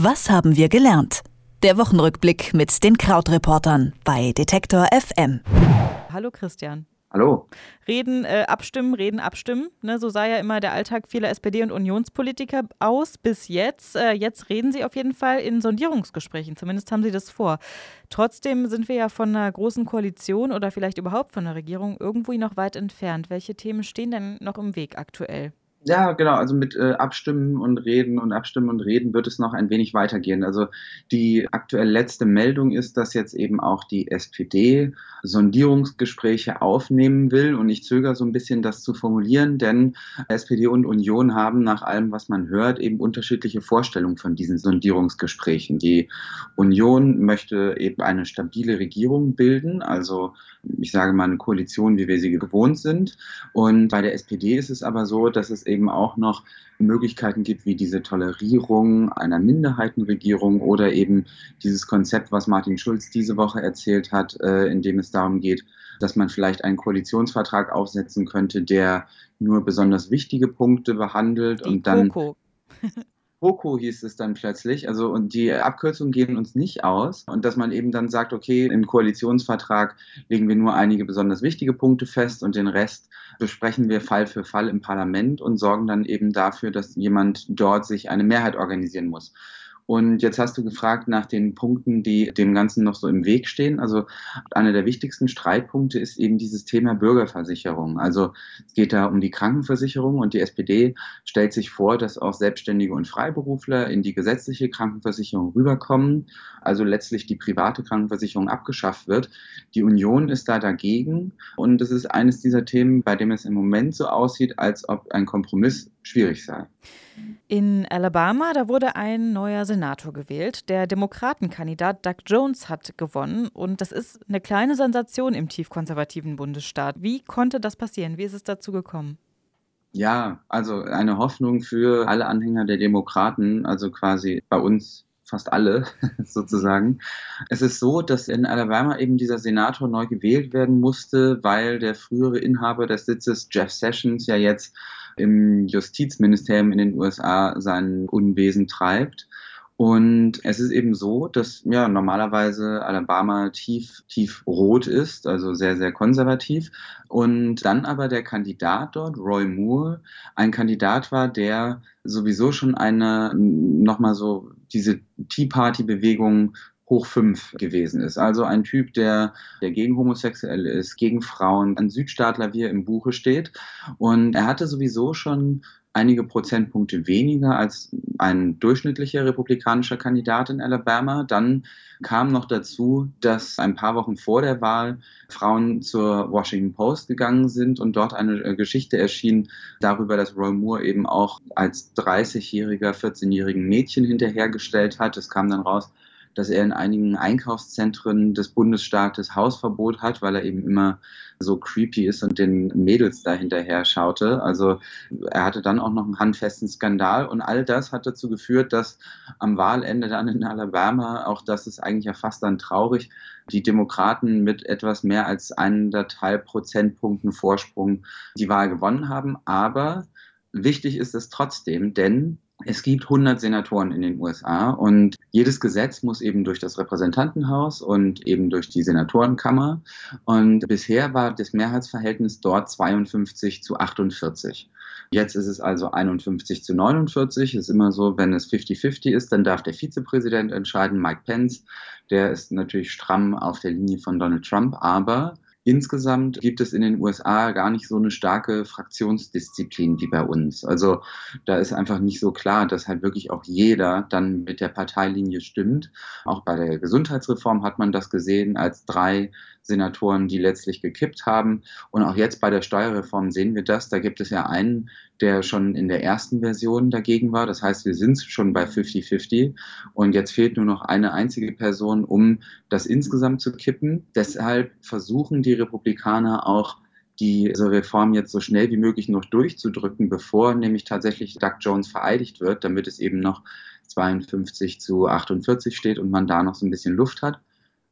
Was haben wir gelernt? Der Wochenrückblick mit den Krautreportern bei Detektor FM. Hallo Christian. Hallo. Reden, abstimmen. Ne, so sah ja immer der Alltag vieler SPD- und Unionspolitiker aus bis jetzt. Jetzt reden sie auf jeden Fall in Sondierungsgesprächen, zumindest haben sie das vor. Trotzdem sind wir ja von einer großen Koalition oder vielleicht überhaupt von einer Regierung irgendwo noch weit entfernt. Welche Themen stehen denn noch im Weg aktuell? Ja, genau, also mit Abstimmen und Reden wird es noch ein wenig weitergehen. Also die aktuell letzte Meldung ist, dass jetzt eben auch die SPD Sondierungsgespräche aufnehmen will, und ich zögere so ein bisschen, das zu formulieren, denn SPD und Union haben nach allem, was man hört, eben unterschiedliche Vorstellungen von diesen Sondierungsgesprächen. Die Union möchte eben eine stabile Regierung bilden, also ich sage mal eine Koalition, wie wir sie gewohnt sind. Und bei der SPD ist es aber so, dass es eben auch noch Möglichkeiten gibt, wie diese Tolerierung einer Minderheitenregierung oder eben dieses Konzept, was Martin Schulz diese Woche erzählt hat, in dem es darum geht, dass man vielleicht einen Koalitionsvertrag aufsetzen könnte, der nur besonders wichtige Punkte behandelt. Die und dann GroKo. GroKo hieß es dann plötzlich, also, und die Abkürzungen gehen uns nicht aus, und dass man eben dann sagt, okay, im Koalitionsvertrag legen wir nur einige besonders wichtige Punkte fest und den Rest besprechen wir Fall für Fall im Parlament und sorgen dann eben dafür, dass jemand dort sich eine Mehrheit organisieren muss. Und jetzt hast du gefragt nach den Punkten, die dem Ganzen noch so im Weg stehen. Also einer der wichtigsten Streitpunkte ist eben dieses Thema Bürgerversicherung. Also es geht da um die Krankenversicherung, und die SPD stellt sich vor, dass auch Selbstständige und Freiberufler in die gesetzliche Krankenversicherung rüberkommen, also letztlich die private Krankenversicherung abgeschafft wird. Die Union ist da dagegen, und das ist eines dieser Themen, bei dem es im Moment so aussieht, als ob ein Kompromiss schwierig sei. In Alabama, da wurde ein neuer Senator gewählt. Der Demokratenkandidat Doug Jones hat gewonnen. Und das ist eine kleine Sensation im tiefkonservativen Bundesstaat. Wie konnte das passieren? Wie ist es dazu gekommen? Ja, also eine Hoffnung für alle Anhänger der Demokraten, also quasi bei uns fast alle sozusagen. Es ist so, dass in Alabama eben dieser Senator neu gewählt werden musste, weil der frühere Inhaber des Sitzes, Jeff Sessions, ja jetzt im Justizministerium in den USA sein Unwesen treibt. Und es ist eben so, dass ja normalerweise Alabama tief rot ist, also sehr, sehr konservativ. Und dann aber der Kandidat dort, Roy Moore, ein Kandidat war, der sowieso schon nochmal so diese Tea Party-Bewegung hoch 5 gewesen ist. Also ein Typ, der gegen Homosexuelle ist, gegen Frauen, ein Südstaatler, wie er im Buche steht. Und er hatte sowieso schon einige Prozentpunkte weniger als ein durchschnittlicher republikanischer Kandidat in Alabama. Dann kam noch dazu, dass ein paar Wochen vor der Wahl Frauen zur Washington Post gegangen sind und dort eine Geschichte erschien darüber, dass Roy Moore eben auch als 30-jähriger, 14-jährigen Mädchen hinterhergestellt hat. Es kam dann raus, dass er in einigen Einkaufszentren des Bundesstaates Hausverbot hat, weil er eben immer so creepy ist und den Mädels da hinterher schaute. Also er hatte dann auch noch einen handfesten Skandal, und all das hat dazu geführt, dass am Wahlende dann in Alabama, auch das ist eigentlich ja fast dann traurig, die Demokraten mit etwas mehr als 1,5 Prozentpunkten Vorsprung die Wahl gewonnen haben. Aber wichtig ist es trotzdem, denn es gibt 100 Senatoren in den USA, und jedes Gesetz muss eben durch das Repräsentantenhaus und eben durch die Senatorenkammer. Und bisher war das Mehrheitsverhältnis dort 52-48. Jetzt ist es also 51-49. Es ist immer so, wenn es 50-50 ist, dann darf der Vizepräsident entscheiden, Mike Pence. Der ist natürlich stramm auf der Linie von Donald Trump, aber insgesamt gibt es in den USA gar nicht so eine starke Fraktionsdisziplin wie bei uns. Also da ist einfach nicht so klar, dass halt wirklich auch jeder dann mit der Parteilinie stimmt. Auch bei der Gesundheitsreform hat man das gesehen, als 3 Senatoren, die letztlich gekippt haben. Und auch jetzt bei der Steuerreform sehen wir das. Da gibt es ja einen, der schon in der ersten Version dagegen war. Das heißt, wir sind schon bei 50-50. Und jetzt fehlt nur noch eine einzige Person, um das insgesamt zu kippen. Deshalb versuchen die Republikaner auch, diese Reform jetzt so schnell wie möglich noch durchzudrücken, bevor nämlich tatsächlich Doug Jones vereidigt wird, damit es eben noch 52-48 steht und man da noch so ein bisschen Luft hat.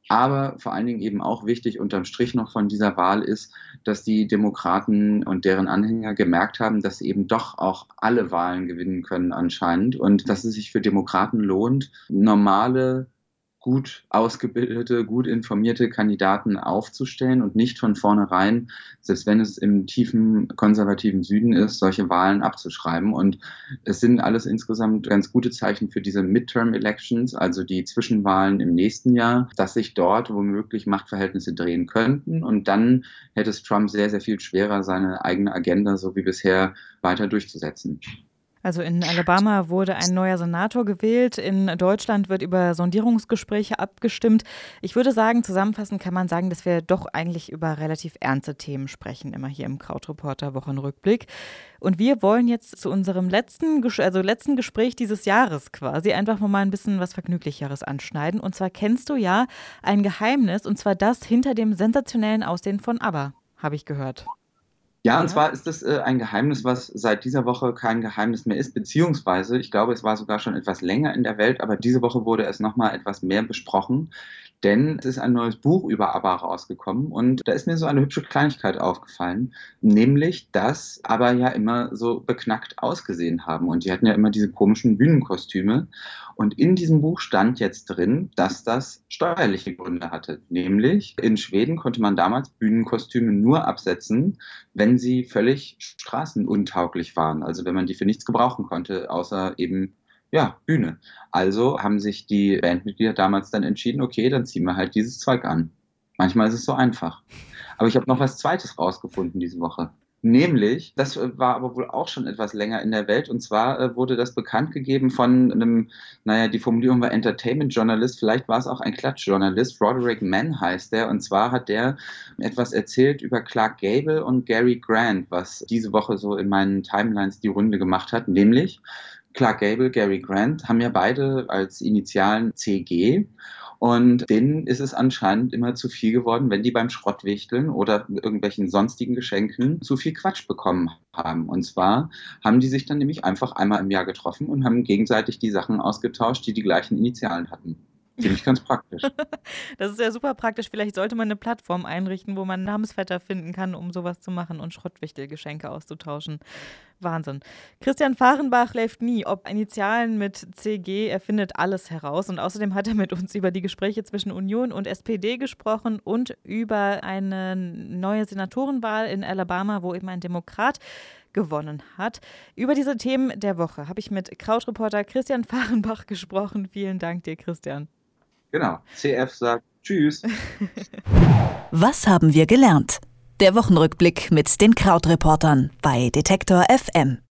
Aber vor allen Dingen eben auch wichtig unterm Strich noch von dieser Wahl ist, dass die Demokraten und deren Anhänger gemerkt haben, dass sie eben doch auch alle Wahlen gewinnen können anscheinend und dass es sich für Demokraten lohnt, normale, gut ausgebildete, gut informierte Kandidaten aufzustellen und nicht von vornherein, selbst wenn es im tiefen konservativen Süden ist, solche Wahlen abzuschreiben. Und es sind alles insgesamt ganz gute Zeichen für diese Midterm-Elections, also die Zwischenwahlen im nächsten Jahr, dass sich dort womöglich Machtverhältnisse drehen könnten. Und dann hätte es Trump sehr, sehr viel schwerer, seine eigene Agenda so wie bisher weiter durchzusetzen. Also in Alabama wurde ein neuer Senator gewählt. In Deutschland wird über Sondierungsgespräche abgestimmt. Ich würde sagen, zusammenfassend kann man sagen, dass wir doch eigentlich über relativ ernste Themen sprechen, immer hier im Krautreporter Wochenrückblick. Und wir wollen jetzt zu unserem letzten Gespräch dieses Jahres quasi einfach mal ein bisschen was Vergnüglicheres anschneiden. Und zwar kennst du ja ein Geheimnis, und zwar das hinter dem sensationellen Aussehen von ABBA, habe ich gehört. Ja, und zwar ist das ein Geheimnis, was seit dieser Woche kein Geheimnis mehr ist, beziehungsweise, ich glaube, es war sogar schon etwas länger in der Welt, aber diese Woche wurde es nochmal etwas mehr besprochen, denn es ist ein neues Buch über ABBA rausgekommen und da ist mir so eine hübsche Kleinigkeit aufgefallen, nämlich, dass ABBA ja immer so beknackt ausgesehen haben und die hatten ja immer diese komischen Bühnenkostüme und in diesem Buch stand jetzt drin, dass das steuerliche Gründe hatte, nämlich in Schweden konnte man damals Bühnenkostüme nur absetzen, wenn sie völlig straßenuntauglich waren, also wenn man die für nichts gebrauchen konnte, außer eben Bühne. Also haben sich die Bandmitglieder damals dann entschieden, okay, dann ziehen wir halt dieses Zeug an. Manchmal ist es so einfach. Aber ich habe noch was Zweites rausgefunden diese Woche. Nämlich, das war aber wohl auch schon etwas länger in der Welt, und zwar wurde das bekannt gegeben von einem, die Formulierung war Entertainment-Journalist, vielleicht war es auch ein Klatschjournalist, Roderick Mann heißt der, und zwar hat der etwas erzählt über Clark Gable und Gary Grant, was diese Woche so in meinen Timelines die Runde gemacht hat, nämlich Clark Gable, Gary Grant haben ja beide als Initialen CG und denen ist es anscheinend immer zu viel geworden, wenn die beim Schrottwichteln oder irgendwelchen sonstigen Geschenken zu viel Quatsch bekommen haben. Und zwar haben die sich dann nämlich einfach einmal im Jahr getroffen und haben gegenseitig die Sachen ausgetauscht, die die gleichen Initialen hatten. Finde ich ganz praktisch. Das ist ja super praktisch. Vielleicht sollte man eine Plattform einrichten, wo man Namensvetter finden kann, um sowas zu machen und Schrottwichtelgeschenke auszutauschen. Wahnsinn. Christian Fahrenbach läuft nie. Ob Initialen mit CG, er findet alles heraus. Und außerdem hat er mit uns über die Gespräche zwischen Union und SPD gesprochen und über eine neue Senatorenwahl in Alabama, wo eben ein Demokrat gewonnen hat. Über diese Themen der Woche habe ich mit Krautreporter Christian Fahrenbach gesprochen. Vielen Dank dir, Christian. Genau, CF sagt Tschüss. Was haben wir gelernt? Der Wochenrückblick mit den Krautreportern bei Detektor FM.